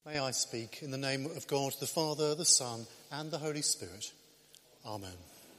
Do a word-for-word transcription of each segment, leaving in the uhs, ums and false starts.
May I speak in the name of God, the Father, the Son, and the Holy Spirit. Amen.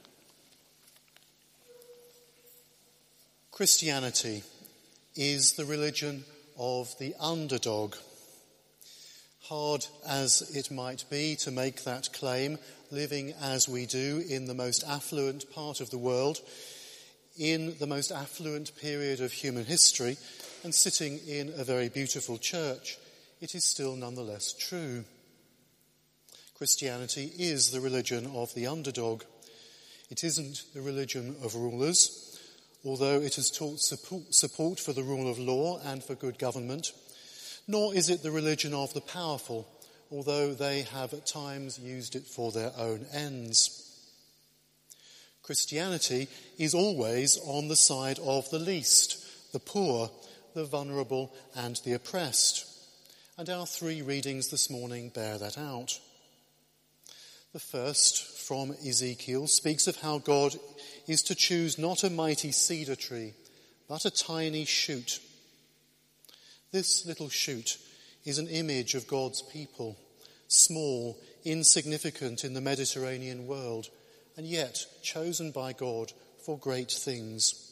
Christianity is the religion of the underdog. Hard as it might be to make that claim, living as we do in the most affluent part of the world, in the most affluent period of human history, and sitting in a very beautiful church, it is still nonetheless true. Christianity is the religion of the underdog. It isn't the religion of rulers, although it has taught support for the rule of law and for good government, nor is it the religion of the powerful, although they have at times used it for their own ends. Christianity is always on the side of the least, the poor, the vulnerable, and the oppressed. And our three readings this morning bear that out. The first, from Ezekiel, speaks of how God is to choose not a mighty cedar tree, but a tiny shoot. This little shoot is an image of God's people, small, insignificant in the Mediterranean world, and yet chosen by God for great things.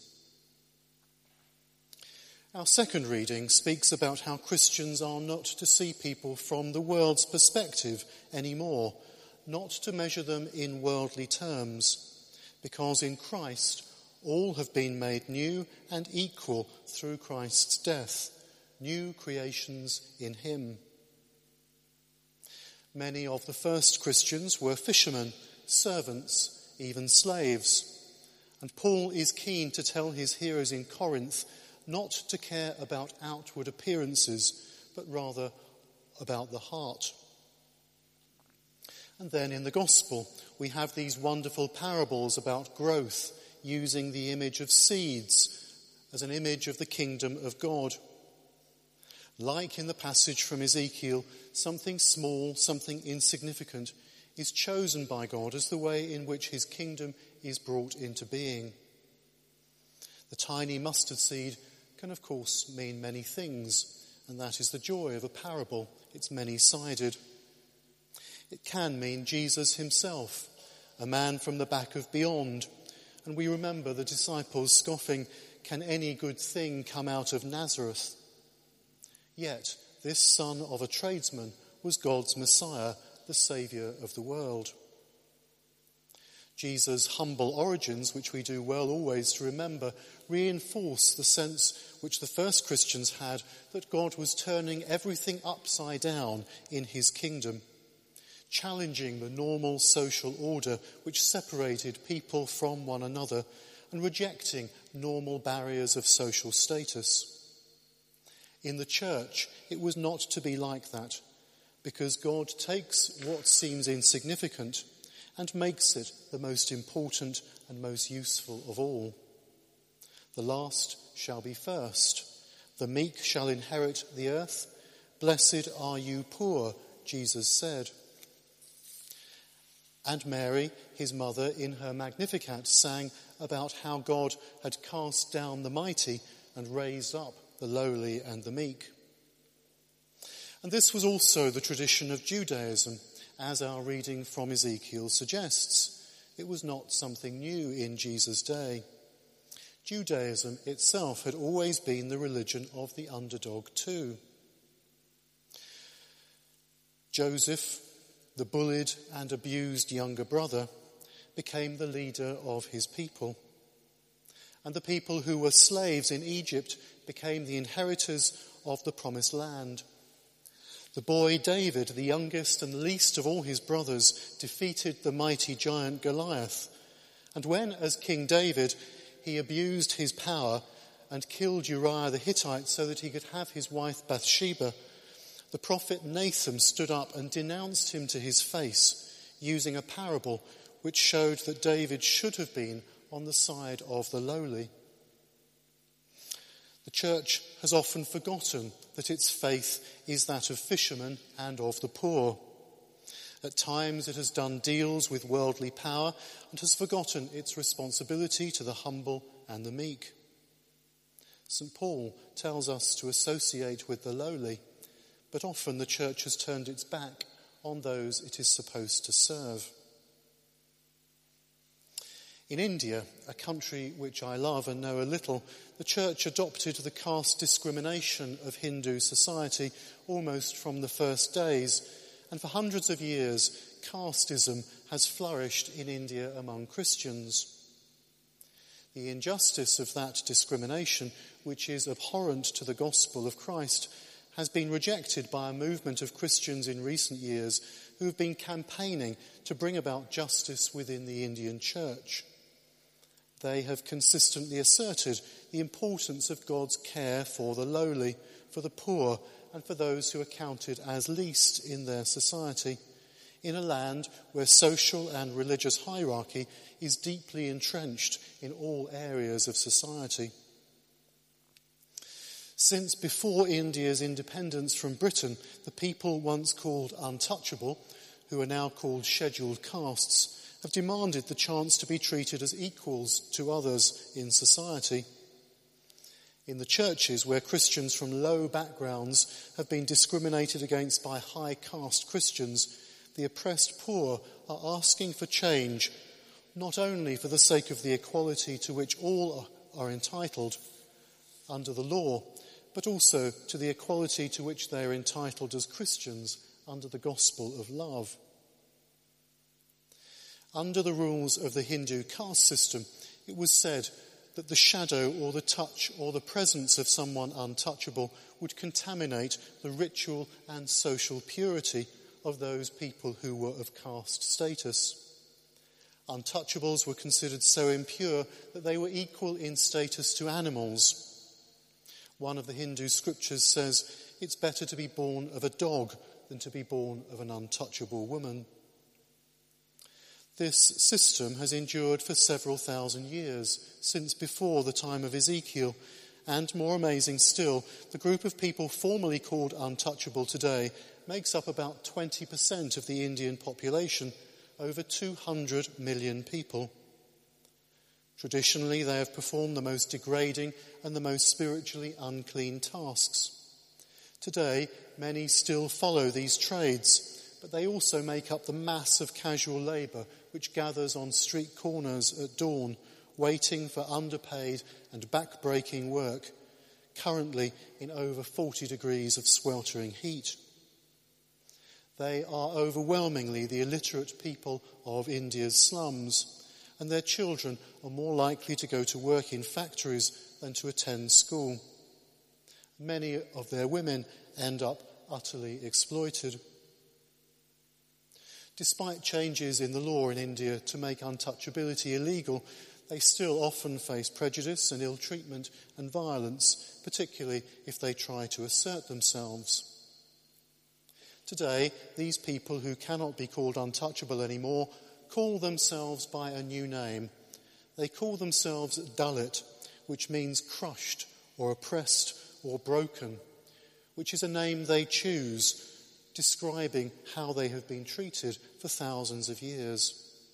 Our second reading speaks about how Christians are not to see people from the world's perspective anymore, not to measure them in worldly terms, because in Christ all have been made new and equal through Christ's death, new creations in him. Many of the first Christians were fishermen, servants, even slaves, and Paul is keen to tell his hearers in Corinth not to care about outward appearances, but rather about the heart. And then in the Gospel, we have these wonderful parables about growth, using the image of seeds as an image of the kingdom of God. Like in the passage from Ezekiel, something small, something insignificant, is chosen by God as the way in which his kingdom is brought into being. The tiny mustard seed can, of course, mean many things, and that is the joy of a parable. It's many-sided. It can mean Jesus himself, a man from the back of beyond, and we remember the disciples scoffing, "Can any good thing come out of Nazareth?" Yet this son of a tradesman was God's Messiah, the Saviour of the world. Jesus' humble origins, which we do well always to remember, reinforce the sense which the first Christians had that God was turning everything upside down in his kingdom, challenging the normal social order which separated people from one another and rejecting normal barriers of social status. In the church, it was not to be like that, because God takes what seems insignificant and makes it the most important and most useful of all. The last shall be first. The meek shall inherit the earth. Blessed are you poor, Jesus said. And Mary, his mother, in her Magnificat, sang about how God had cast down the mighty and raised up the lowly and the meek. And this was also the tradition of Judaism, as our reading from Ezekiel suggests. It was not something new in Jesus' day. Judaism itself had always been the religion of the underdog too. Joseph, the bullied and abused younger brother, became the leader of his people. And the people who were slaves in Egypt became the inheritors of the promised land. The boy David, the youngest and least of all his brothers, defeated the mighty giant Goliath. And when, as King David, he abused his power and killed Uriah the Hittite so that he could have his wife Bathsheba, the prophet Nathan stood up and denounced him to his face, using a parable which showed that David should have been on the side of the lowly. The church has often forgotten that its faith is that of fishermen and of the poor. At times it has done deals with worldly power and has forgotten its responsibility to the humble and the meek. Saint Paul tells us to associate with the lowly, but often the church has turned its back on those it is supposed to serve. In India, a country which I love and know a little, the church adopted the caste discrimination of Hindu society almost from the first days, and for hundreds of years, casteism has flourished in India among Christians. The injustice of that discrimination, which is abhorrent to the gospel of Christ, has been rejected by a movement of Christians in recent years who have been campaigning to bring about justice within the Indian church. They have consistently asserted the importance of God's care for the lowly, for the poor, and for those who are counted as least in their society, in a land where social and religious hierarchy is deeply entrenched in all areas of society. Since before India's independence from Britain, the people once called untouchable, who are now called scheduled castes, have demanded the chance to be treated as equals to others in society. In the churches where Christians from low backgrounds have been discriminated against by high caste Christians, the oppressed poor are asking for change, not only for the sake of the equality to which all are entitled under the law, but also to the equality to which they are entitled as Christians under the gospel of love. Under the rules of the Hindu caste system, it was said that the shadow or the touch or the presence of someone untouchable would contaminate the ritual and social purity of those people who were of caste status. Untouchables were considered so impure that they were equal in status to animals. One of the Hindu scriptures says, "It's better to be born of a dog than to be born of an untouchable woman." This system has endured for several thousand years, since before the time of Ezekiel, and more amazing still, the group of people formerly called untouchable today makes up about twenty percent of the Indian population, over two hundred million people. Traditionally, they have performed the most degrading and the most spiritually unclean tasks. Today, many still follow these trades, but they also make up the mass of casual labour which gathers on street corners at dawn, waiting for underpaid and back-breaking work, currently in over forty degrees of sweltering heat. They are overwhelmingly the illiterate people of India's slums, and their children are more likely to go to work in factories than to attend school. Many of their women end up utterly exploited. Despite changes in the law in India to make untouchability illegal, they still often face prejudice and ill treatment and violence, particularly if they try to assert themselves. Today, these people who cannot be called untouchable anymore call themselves by a new name. They call themselves Dalit, which means crushed or oppressed or broken, which is a name they choose, describing how they have been treated for thousands of years.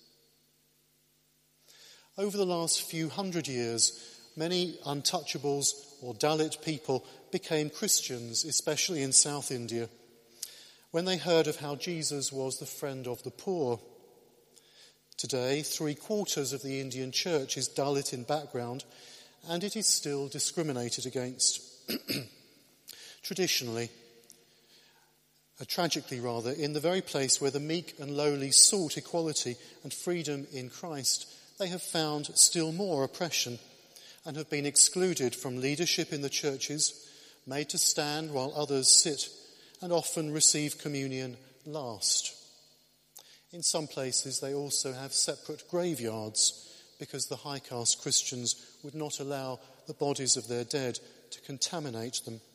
Over the last few hundred years, many untouchables or Dalit people became Christians, especially in South India, when they heard of how Jesus was the friend of the poor. Today, three quarters of the Indian church is Dalit in background, and it is still discriminated against. Traditionally, Uh, tragically rather, in the very place where the meek and lowly sought equality and freedom in Christ, they have found still more oppression and have been excluded from leadership in the churches, made to stand while others sit, and often receive communion last. In some places they also have separate graveyards because the high caste Christians would not allow the bodies of their dead to contaminate them.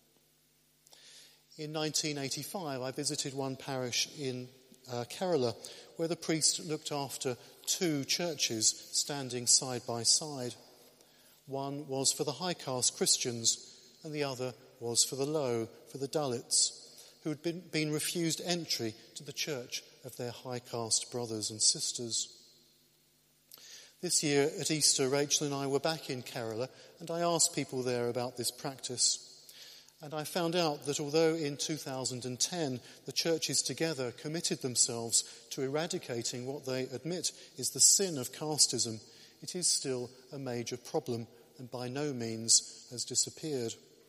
In nineteen eighty-five, I visited one parish in uh, Kerala where the priest looked after two churches standing side by side. One was for the high caste Christians and the other was for the low, for the Dalits, who had been, been refused entry to the church of their high caste brothers and sisters. This year at Easter, Rachel and I were back in Kerala, and I asked people there about this practice. And I found out that although in two thousand ten the churches together committed themselves to eradicating what they admit is the sin of casteism, it is still a major problem and by no means has disappeared.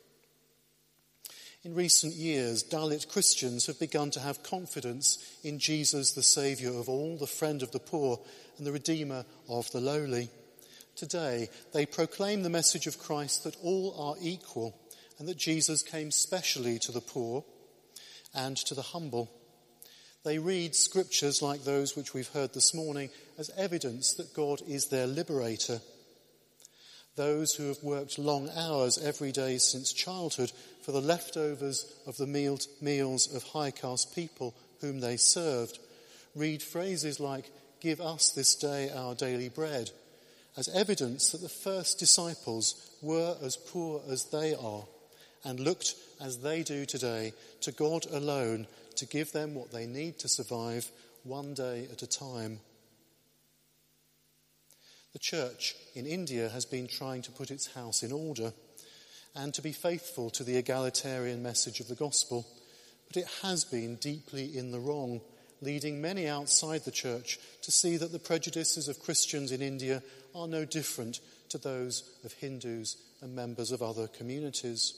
In recent years, Dalit Christians have begun to have confidence in Jesus, the Saviour of all, the friend of the poor, and the Redeemer of the lowly. Today, they proclaim the message of Christ that all are equal and that Jesus came specially to the poor and to the humble. They read scriptures like those which we've heard this morning as evidence that God is their liberator. Those who have worked long hours every day since childhood for the leftovers of the meal, meals of high-caste people whom they served read phrases like, "Give us this day our daily bread," as evidence that the first disciples were as poor as they are and looked, as they do today, to God alone to give them what they need to survive one day at a time. The church in India has been trying to put its house in order and to be faithful to the egalitarian message of the gospel, but it has been deeply in the wrong, leading many outside the church to see that the prejudices of Christians in India are no different to those of Hindus and members of other communities.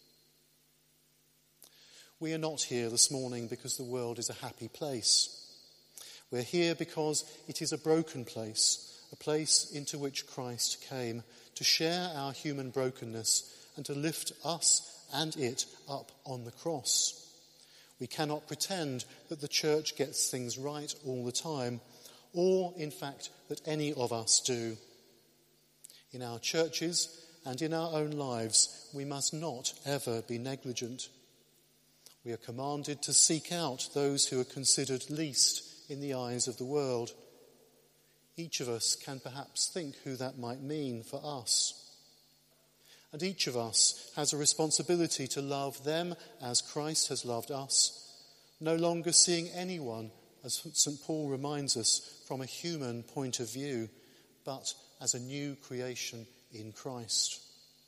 We are not here this morning because the world is a happy place. We're here because it is a broken place, a place into which Christ came to share our human brokenness and to lift us and it up on the cross. We cannot pretend that the church gets things right all the time, or, in fact, that any of us do. In our churches and in our own lives, we must not ever be negligent. We are commanded to seek out those who are considered least in the eyes of the world. Each of us can perhaps think who that might mean for us. And each of us has a responsibility to love them as Christ has loved us, no longer seeing anyone, as Saint Paul reminds us, from a human point of view, but as a new creation in Christ.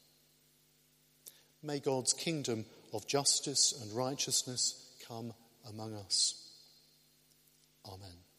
May God's kingdom of justice and righteousness come among us. Amen.